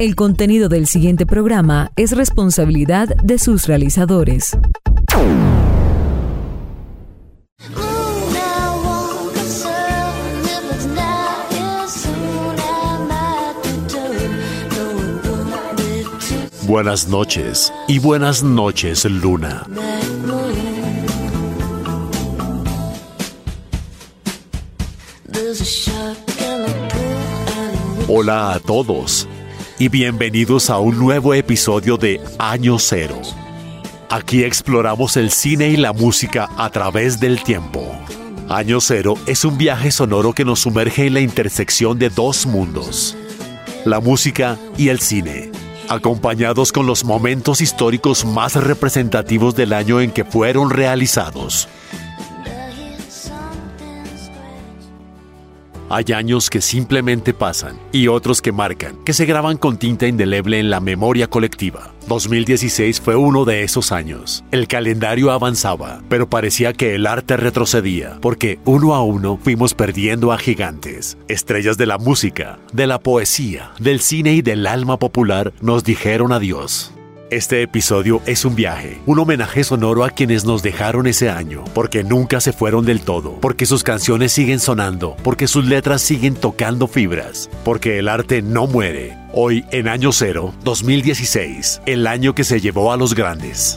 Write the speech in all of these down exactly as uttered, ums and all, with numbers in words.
El contenido del siguiente programa es responsabilidad de sus realizadores. Buenas noches y buenas noches, Luna. Hola a todos y bienvenidos a un nuevo episodio de Año Cero. Aquí exploramos el cine y la música a través del tiempo. Año Cero es un viaje sonoro que nos sumerge en la intersección de dos mundos, la música y el cine, acompañados con los momentos históricos más representativos del año en que fueron realizados. Hay años que simplemente pasan y otros que marcan, que se graban con tinta indeleble en la memoria colectiva. dos mil dieciséis fue uno de esos años. El calendario avanzaba, pero parecía que el arte retrocedía, porque uno a uno fuimos perdiendo a gigantes. Estrellas de la música, de la poesía, del cine y del alma popular nos dijeron adiós. Este episodio es un viaje, un homenaje sonoro a quienes nos dejaron ese año, porque nunca se fueron del todo, porque sus canciones siguen sonando, porque sus letras siguen tocando fibras, porque el arte no muere. Hoy, en Año Cero, dos mil dieciséis, el año que se llevó a los grandes.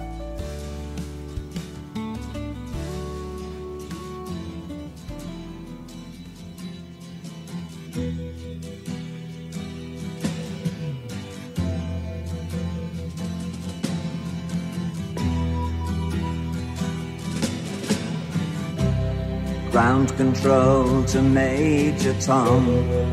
Ground control to Major Tom.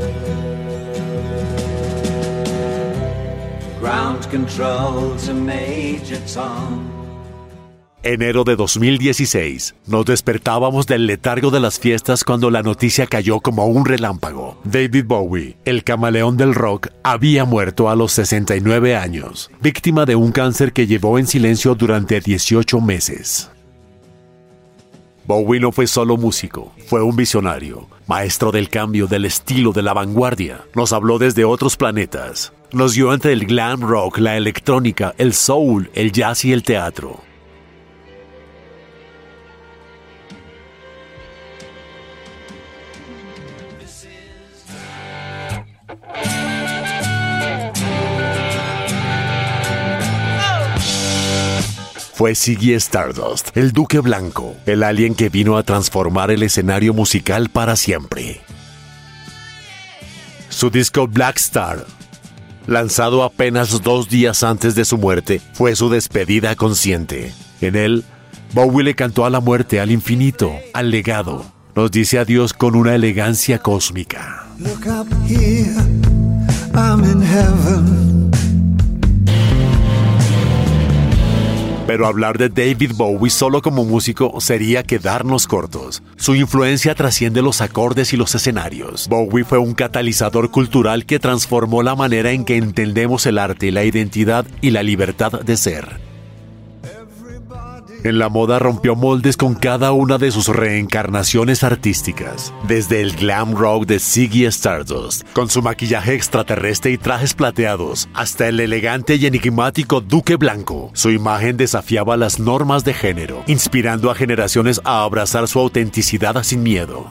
Ground control to Major Tom. Enero de dos mil dieciséis. Nos despertábamos del letargo de las fiestas cuando la noticia cayó como un relámpago. David Bowie, el camaleón del rock, había muerto a los sesenta y nueve años, víctima de un cáncer que llevó en silencio durante dieciocho meses. Bowie no fue solo músico, fue un visionario, maestro del cambio, del estilo, de la vanguardia. Nos habló desde otros planetas. Nos guió entre el glam rock, la electrónica, el soul, el jazz y el teatro. Fue Ziggy Stardust, el Duque Blanco, el alien que vino a transformar el escenario musical para siempre. Su disco Black Star, lanzado apenas dos días antes de su muerte, fue su despedida consciente. En él, Bowie le cantó a la muerte, al infinito, al legado. Nos dice adiós con una elegancia cósmica. Look up here, I'm in heaven. Pero hablar de David Bowie solo como músico sería quedarnos cortos. Su influencia trasciende los acordes y los escenarios. Bowie fue un catalizador cultural que transformó la manera en que entendemos el arte, la identidad y la libertad de ser. En la moda rompió moldes con cada una de sus reencarnaciones artísticas. Desde el glam rock de Ziggy Stardust, con su maquillaje extraterrestre y trajes plateados, hasta el elegante y enigmático Duque Blanco. Su imagen desafiaba las normas de género, inspirando a generaciones a abrazar su autenticidad sin miedo.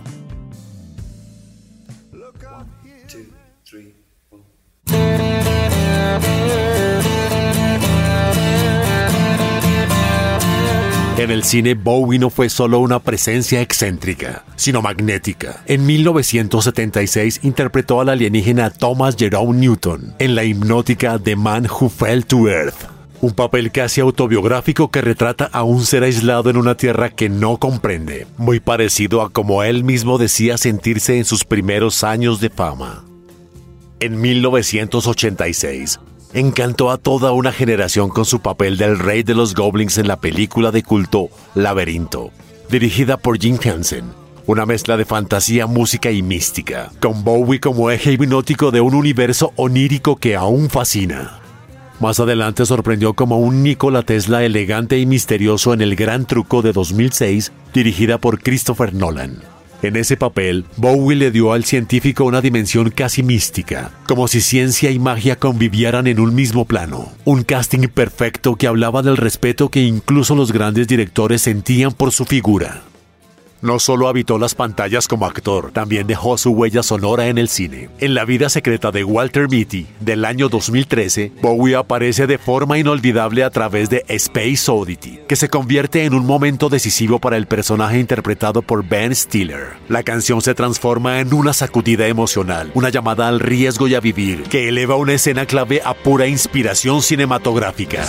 En el cine, Bowie no fue solo una presencia excéntrica, sino magnética. En mil novecientos setenta y seis interpretó al alienígena Thomas Jerome Newton en la hipnótica The Man Who Fell to Earth, un papel casi autobiográfico que retrata a un ser aislado en una tierra que no comprende, muy parecido a como él mismo decía sentirse en sus primeros años de fama. En mil novecientos ochenta y seis, encantó a toda una generación con su papel del rey de los goblins en la película de culto Laberinto, dirigida por Jim Henson. Una mezcla de fantasía, música y mística, con Bowie como eje hipnótico de un universo onírico que aún fascina. Más adelante sorprendió como un Nikola Tesla elegante y misterioso en El Gran Truco de dos mil seis, dirigida por Christopher Nolan. En ese papel, Bowie le dio al científico una dimensión casi mística, como si ciencia y magia convivieran en un mismo plano. Un casting perfecto que hablaba del respeto que incluso los grandes directores sentían por su figura. No solo habitó las pantallas como actor, también dejó su huella sonora en el cine. En La vida secreta de Walter Mitty, del año dos mil trece, Bowie aparece de forma inolvidable a través de Space Oddity, que se convierte en un momento decisivo para el personaje interpretado por Ben Stiller. La canción se transforma en una sacudida emocional, una llamada al riesgo y a vivir, que eleva una escena clave a pura inspiración cinematográfica.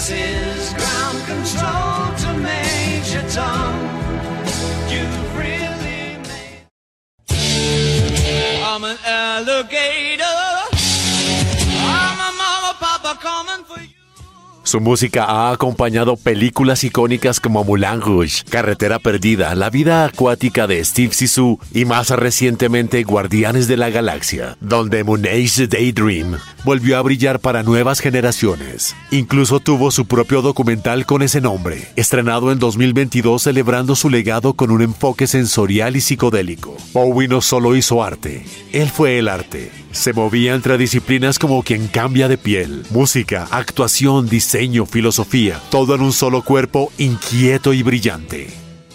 I'm an alligator. I'm a mama, papa coming for you. Su música ha acompañado películas icónicas como Moulin Rouge, Carretera Perdida, La vida acuática de Steve Zissou y más recientemente Guardianes de la Galaxia, donde Moonage Daydream volvió a brillar para nuevas generaciones. Incluso tuvo su propio documental con ese nombre, estrenado en dos mil veintidós celebrando su legado con un enfoque sensorial y psicodélico. Bowie no solo hizo arte, él fue el arte. Se movía entre disciplinas como quien cambia de piel, música, actuación, diseño, filosofía, todo en un solo cuerpo inquieto y brillante.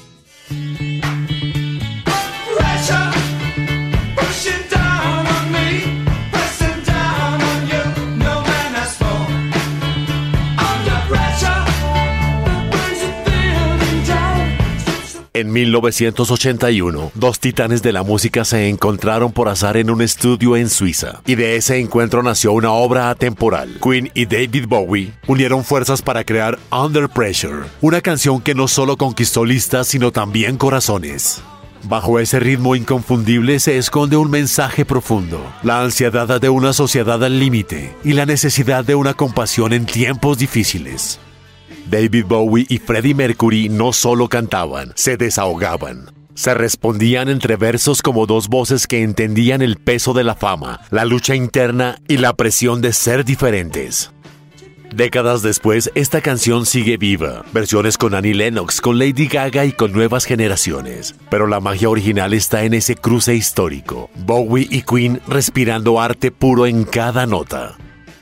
En mil novecientos ochenta y uno, dos titanes de la música se encontraron por azar en un estudio en Suiza, y de ese encuentro nació una obra atemporal. Queen y David Bowie unieron fuerzas para crear Under Pressure, una canción que no solo conquistó listas, sino también corazones. Bajo ese ritmo inconfundible se esconde un mensaje profundo, la ansiedad de una sociedad al límite y la necesidad de una compasión en tiempos difíciles. David Bowie y Freddie Mercury no solo cantaban, se desahogaban. Se respondían entre versos como dos voces que entendían el peso de la fama, la lucha interna y la presión de ser diferentes. Décadas después, esta canción sigue viva, versiones con Annie Lennox, con Lady Gaga y con nuevas generaciones. Pero la magia original está en ese cruce histórico, Bowie y Queen respirando arte puro en cada nota.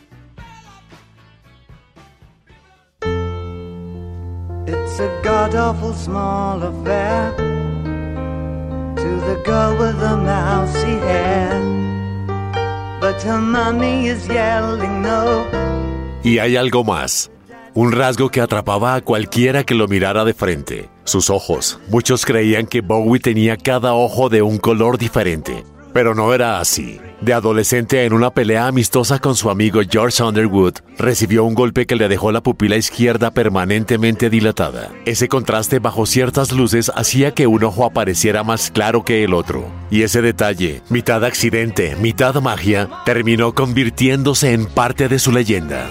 It's a god-awful small affair to the girl with the mousy hair, but her mommy is yelling no. Y hay algo más, un rasgo que atrapaba a cualquiera que lo mirara de frente, sus ojos. Muchos creían que Bowie tenía cada ojo de un color diferente, pero no era así. De adolescente, en una pelea amistosa con su amigo George Underwood, recibió un golpe que le dejó la pupila izquierda permanentemente dilatada. Ese contraste bajo ciertas luces hacía que un ojo apareciera más claro que el otro. Y ese detalle, mitad accidente, mitad magia, terminó convirtiéndose en parte de su leyenda.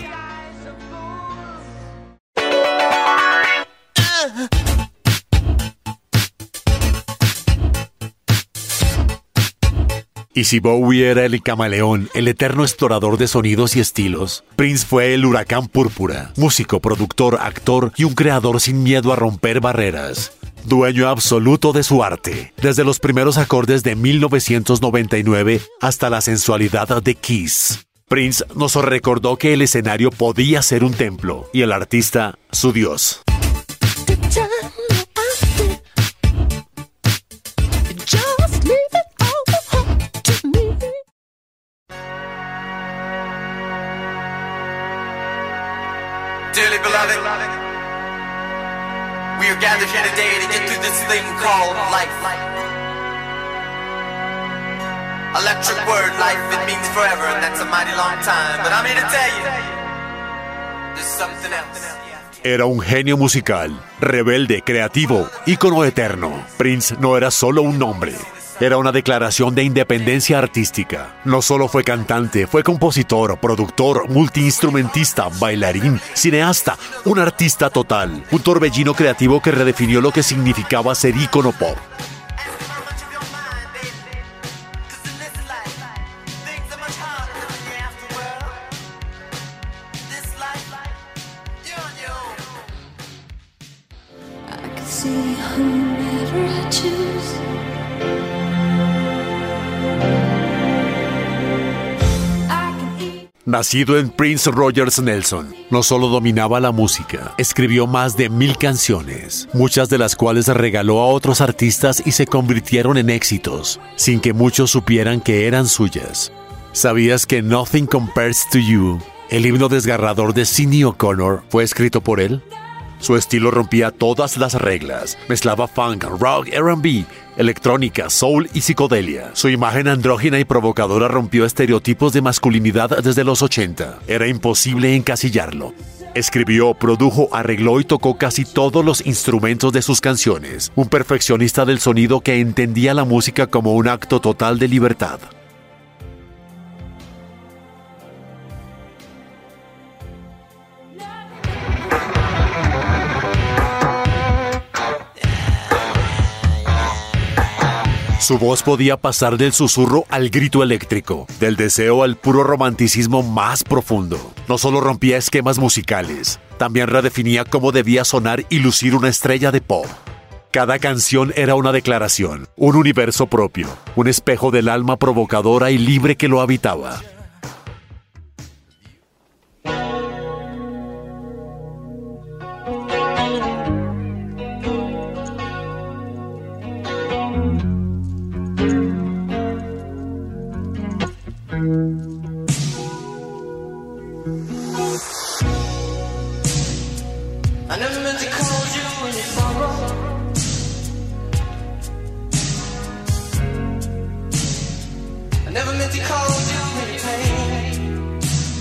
Y si Bowie era el camaleón, el eterno explorador de sonidos y estilos, Prince fue el huracán púrpura, músico, productor, actor y un creador sin miedo a romper barreras. Dueño absoluto de su arte, desde los primeros acordes de mil novecientos noventa y nueve hasta la sensualidad de Kiss. Prince nos recordó que el escenario podía ser un templo y el artista su dios. Dearly beloved, we are gathered here today to get through this thing called life. Electric word, life, it means forever, and that's a mighty long time. But I'm here to tell you, there's something else. Era un genio musical, rebelde, creativo, ícono eterno. Prince no era solo un nombre. Era una declaración de independencia artística. No solo fue cantante, fue compositor, productor, multiinstrumentista, bailarín, cineasta, un artista total, un torbellino creativo que redefinió lo que significaba ser ícono pop. Nacido en Prince Rogers Nelson, no solo dominaba la música, escribió más de mil canciones, muchas de las cuales regaló a otros artistas y se convirtieron en éxitos, sin que muchos supieran que eran suyas. ¿Sabías que Nothing Compares to You, el himno desgarrador de Sinéad O'Connor, fue escrito por él? Su estilo rompía todas las reglas, mezclaba funk, rock, R and B, electrónica, soul y psicodelia. Su imagen andrógina y provocadora rompió estereotipos de masculinidad desde los ochenta. Era imposible encasillarlo. Escribió, produjo, arregló y tocó casi todos los instrumentos de sus canciones. Un perfeccionista del sonido que entendía la música como un acto total de libertad. Su voz podía pasar del susurro al grito eléctrico, del deseo al puro romanticismo más profundo. No solo rompía esquemas musicales, también redefinía cómo debía sonar y lucir una estrella de pop. Cada canción era una declaración, un universo propio, un espejo del alma provocadora y libre que lo habitaba. I never meant to call you any sorrow. I never meant to cause you any pain.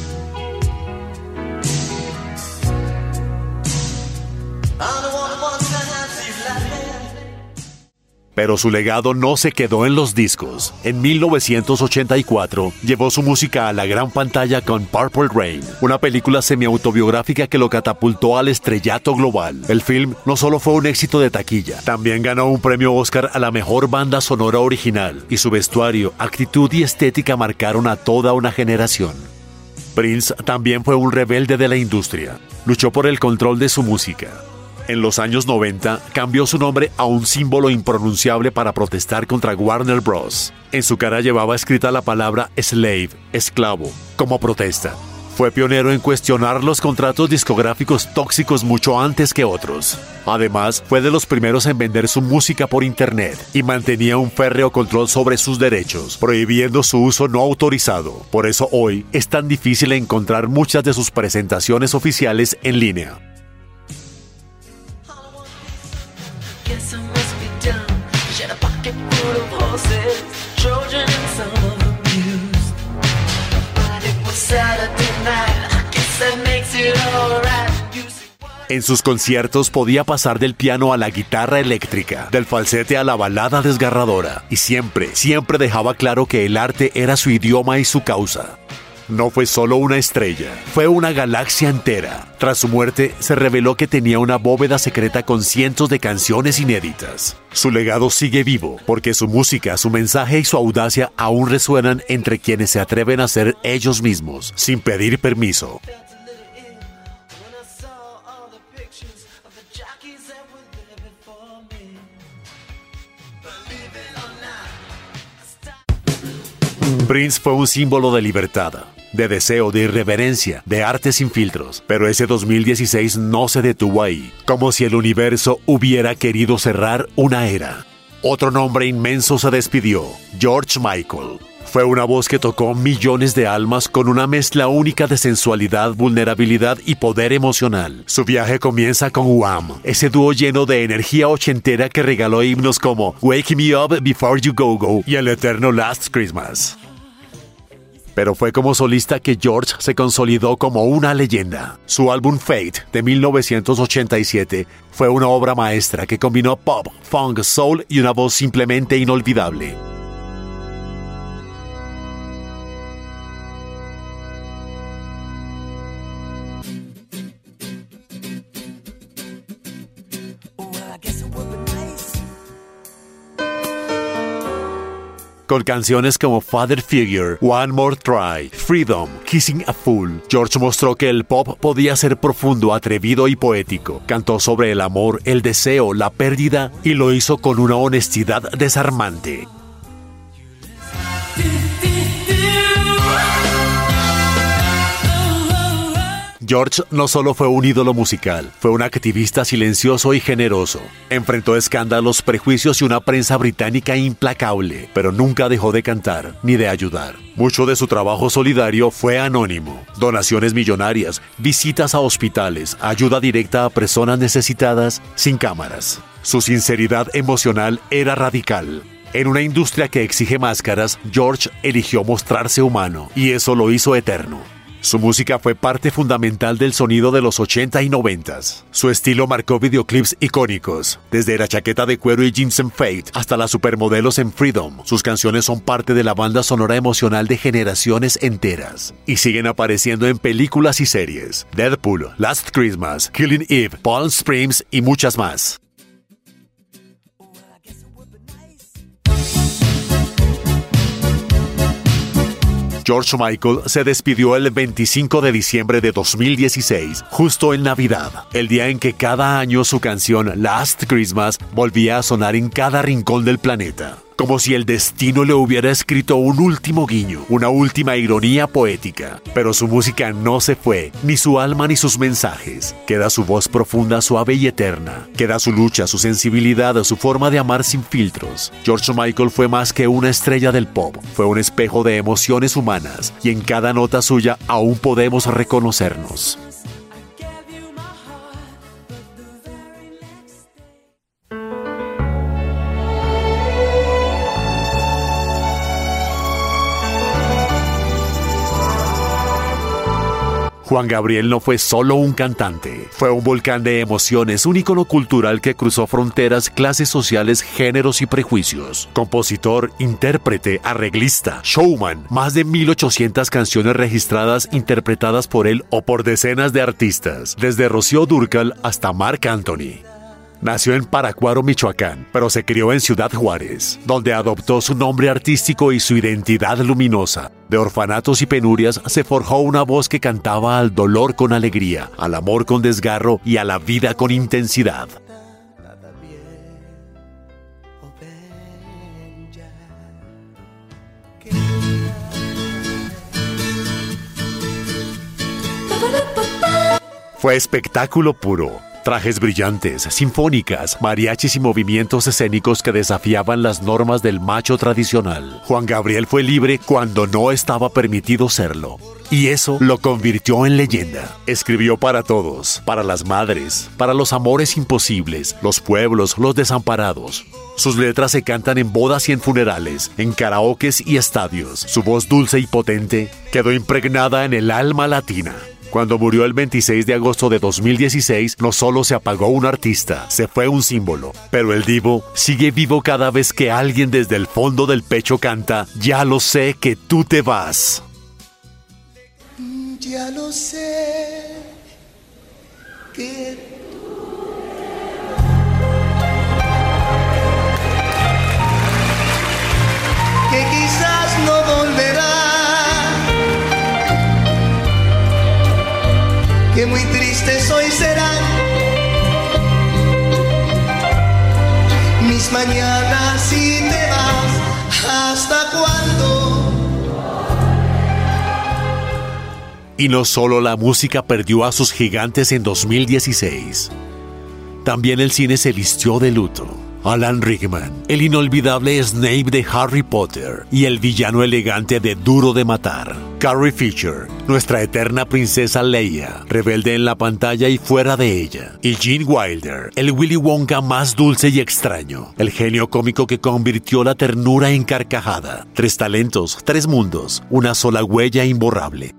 I'm the one who wants to have you laughing. Pero su legado no se quedó en los discos. En mil novecientos ochenta y cuatro llevó su música a la gran pantalla con Purple Rain, una película semi-autobiográfica que lo catapultó al estrellato global. El film no solo fue un éxito de taquilla, también ganó un premio Oscar a la mejor banda sonora original, y su vestuario, actitud y estética marcaron a toda una generación. Prince también fue un rebelde de la industria. Luchó por el control de su música. En los años noventa, cambió su nombre a un símbolo impronunciable para protestar contra Warner Bros. En su cara llevaba escrita la palabra slave, esclavo, como protesta. Fue pionero en cuestionar los contratos discográficos tóxicos mucho antes que otros. Además, fue de los primeros en vender su música por internet y mantenía un férreo control sobre sus derechos, prohibiendo su uso no autorizado. Por eso hoy es tan difícil encontrar muchas de sus presentaciones oficiales en línea. Guess I must be dumb. She had a pocket full of horses, children and some of abused. But it was Saturday night. I guess that makes it alright. En sus conciertos podía pasar del piano a la guitarra eléctrica, del falsete a la balada desgarradora, y siempre, siempre dejaba claro que el arte era su idioma y su causa. No fue solo una estrella, fue una galaxia entera. Tras su muerte, se reveló que tenía una bóveda secreta con cientos de canciones inéditas. Su legado sigue vivo, porque su música, su mensaje y su audacia aún resuenan entre quienes se atreven a ser ellos mismos, sin pedir permiso. Prince fue un símbolo de libertad, de deseo, de irreverencia, de arte sin filtros. Pero ese dos mil dieciséis no se detuvo ahí, como si el universo hubiera querido cerrar una era. Otro nombre inmenso se despidió, George Michael. Fue una voz que tocó millones de almas con una mezcla única de sensualidad, vulnerabilidad y poder emocional. Su viaje comienza con Wham, ese dúo lleno de energía ochentera que regaló himnos como Wake Me Up Before You Go Go y el eterno Last Christmas. Pero fue como solista que George se consolidó como una leyenda. Su álbum Fate, de mil novecientos ochenta y siete, fue una obra maestra que combinó pop, funk, soul y una voz simplemente inolvidable. Con canciones como Father Figure, One More Try, Freedom, Kissing a Fool, George mostró que el pop podía ser profundo, atrevido y poético. Cantó sobre el amor, el deseo, la pérdida y lo hizo con una honestidad desarmante. George no solo fue un ídolo musical, fue un activista silencioso y generoso. Enfrentó escándalos, prejuicios y una prensa británica implacable, pero nunca dejó de cantar ni de ayudar. Mucho de su trabajo solidario fue anónimo. Donaciones millonarias, visitas a hospitales, ayuda directa a personas necesitadas sin cámaras. Su sinceridad emocional era radical. En una industria que exige máscaras, George eligió mostrarse humano, y eso lo hizo eterno. Su música fue parte fundamental del sonido de los ochenta y noventa. Su estilo marcó videoclips icónicos, desde la chaqueta de cuero y jeans en Fate hasta las supermodelos en Freedom. Sus canciones son parte de la banda sonora emocional de generaciones enteras y siguen apareciendo en películas y series: Deadpool, Last Christmas, Killing Eve, Palm Springs y muchas más. George Michael se despidió el veinticinco de diciembre de dos mil dieciséis, justo en Navidad, el día en que cada año su canción Last Christmas volvía a sonar en cada rincón del planeta. Como si el destino le hubiera escrito un último guiño, una última ironía poética. Pero su música no se fue, ni su alma ni sus mensajes. Queda su voz profunda, suave y eterna. Queda su lucha, su sensibilidad, su forma de amar sin filtros. George Michael fue más que una estrella del pop. Fue un espejo de emociones humanas, y en cada nota suya aún podemos reconocernos. Juan Gabriel no fue solo un cantante, fue un volcán de emociones, un ícono cultural que cruzó fronteras, clases sociales, géneros y prejuicios. Compositor, intérprete, arreglista, showman, más de mil ochocientas canciones registradas interpretadas por él o por decenas de artistas, desde Rocío Dúrcal hasta Marc Anthony. Nació en Paracuaro, Michoacán, pero se crió en Ciudad Juárez, donde adoptó su nombre artístico y su identidad luminosa. De orfanatos y penurias se forjó una voz que cantaba al dolor con alegría, al amor con desgarro y a la vida con intensidad. Fue espectáculo puro. Trajes brillantes, sinfónicas, mariachis y movimientos escénicos que desafiaban las normas del macho tradicional. Juan Gabriel fue libre cuando no estaba permitido serlo. Y eso lo convirtió en leyenda. Escribió para todos, para las madres, para los amores imposibles, los pueblos, los desamparados. Sus letras se cantan en bodas y en funerales, en karaokes y estadios. Su voz dulce y potente quedó impregnada en el alma latina. Cuando murió el veintiséis de agosto de dos mil dieciséis, no solo se apagó un artista, se fue un símbolo. Pero el divo sigue vivo cada vez que alguien desde el fondo del pecho canta: ya lo sé que tú te vas. Ya lo sé que que quizás no volverá, que muy tristes hoy serán mis mañanas si te vas. ¿Hasta cuándo? Y no solo la música perdió a sus gigantes en dos mil dieciséis, también el cine se vistió de luto. Alan Rickman, el inolvidable Snape de Harry Potter y el villano elegante de Duro de Matar. Carrie Fisher, nuestra eterna princesa Leia, rebelde en la pantalla y fuera de ella. Y Gene Wilder, el Willy Wonka más dulce y extraño, el genio cómico que convirtió la ternura en carcajada. Tres talentos, tres mundos, una sola huella imborrable.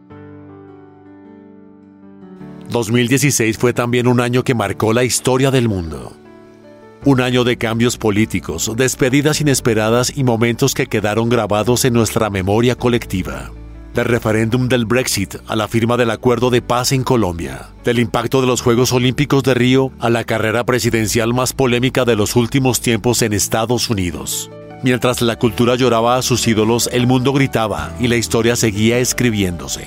dos mil dieciséis fue también un año que marcó la historia del mundo. Un año de cambios políticos, despedidas inesperadas y momentos que quedaron grabados en nuestra memoria colectiva. Del referéndum del Brexit a la firma del acuerdo de paz en Colombia. Del impacto de los Juegos Olímpicos de Río a la carrera presidencial más polémica de los últimos tiempos en Estados Unidos. Mientras la cultura lloraba a sus ídolos, el mundo gritaba y la historia seguía escribiéndose.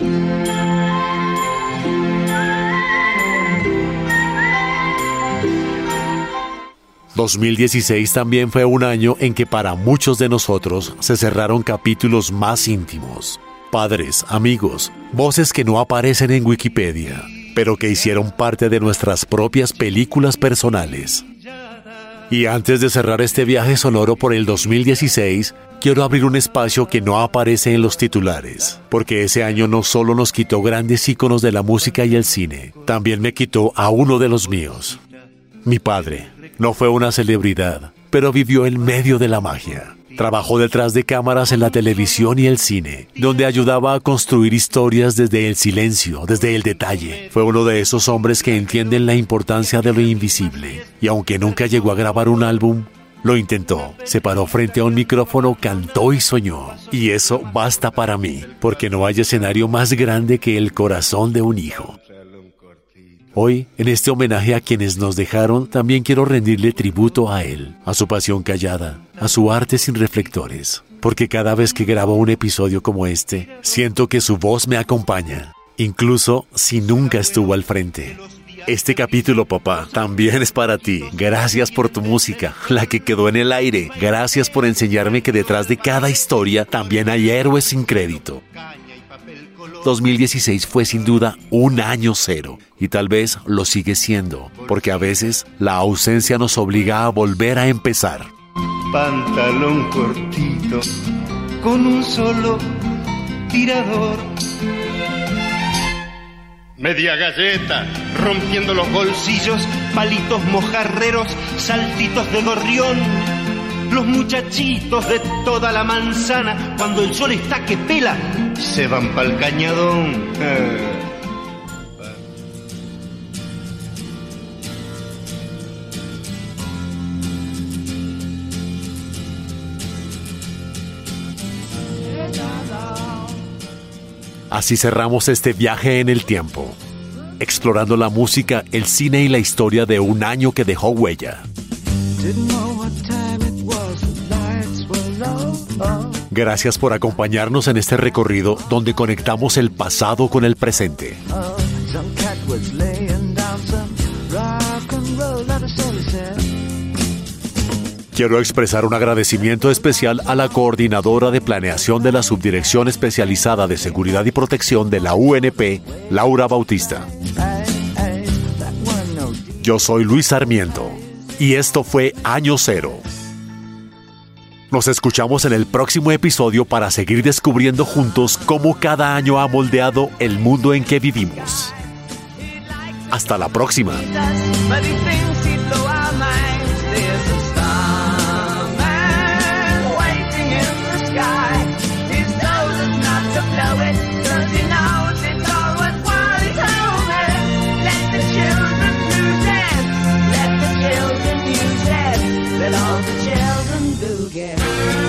dos mil dieciséis también fue un año en que para muchos de nosotros se cerraron capítulos más íntimos. padres, amigos, voces que no aparecen en Wikipedia, pero que hicieron parte de nuestras propias películas personales. Y antes de cerrar este viaje sonoro por el dos mil dieciséis, quiero abrir un espacio que no aparece en los titulares, porque ese año no solo nos quitó grandes íconos de la música y el cine, también me quitó a uno de los míos. Mi padre no fue una celebridad, pero vivió en medio de la magia. Trabajó detrás de cámaras en la televisión y el cine, donde ayudaba a construir historias desde el silencio, desde el detalle. Fue uno de esos hombres que entienden la importancia de lo invisible. Y aunque nunca llegó a grabar un álbum, lo intentó. Se paró frente a un micrófono, cantó y soñó. Y eso basta para mí, porque no hay escenario más grande que el corazón de un hijo. Hoy, en este homenaje a quienes nos dejaron, también quiero rendirle tributo a él, a su pasión callada, a su arte sin reflectores, porque cada vez que grabo un episodio como este, siento que su voz me acompaña, incluso si nunca estuvo al frente. Este capítulo, papá, también es para ti. Gracias por tu música, la que quedó en el aire. Gracias por enseñarme que detrás de cada historia también hay héroes sin crédito. dos mil dieciséis fue sin duda un año cero, y tal vez lo sigue siendo, porque a veces la ausencia nos obliga a volver a empezar. Pantalón cortito, con un solo tirador. Media galleta, rompiendo los bolsillos, palitos mojarreros, saltitos de gorrión. Los muchachitos de toda la manzana, cuando el sol está que pela, se van pa'l cañadón. Eh. Así cerramos este viaje en el tiempo, explorando la música, el cine y la historia de un año que dejó huella. Gracias por acompañarnos en este recorrido donde conectamos el pasado con el presente. Quiero expresar un agradecimiento especial a la coordinadora de planeación de la Subdirección Especializada de Seguridad y Protección de la U N P, Laura Bautista. Yo soy Luis Sarmiento y esto fue Año Cero. Nos escuchamos en el próximo episodio para seguir descubriendo juntos cómo cada año ha moldeado el mundo en que vivimos. Hasta la próxima. Let all the children do get